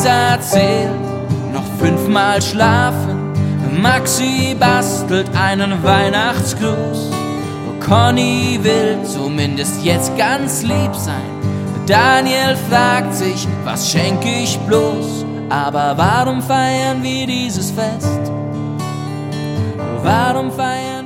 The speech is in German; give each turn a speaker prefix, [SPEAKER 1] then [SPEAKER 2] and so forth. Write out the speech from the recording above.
[SPEAKER 1] Lisa zählt, noch 5-mal schlafen. Maxi bastelt einen Weihnachtsgruß. Conny will zumindest jetzt ganz lieb sein. Daniel fragt sich, was schenke ich bloß? Aber warum feiern wir dieses Fest? Warum feiern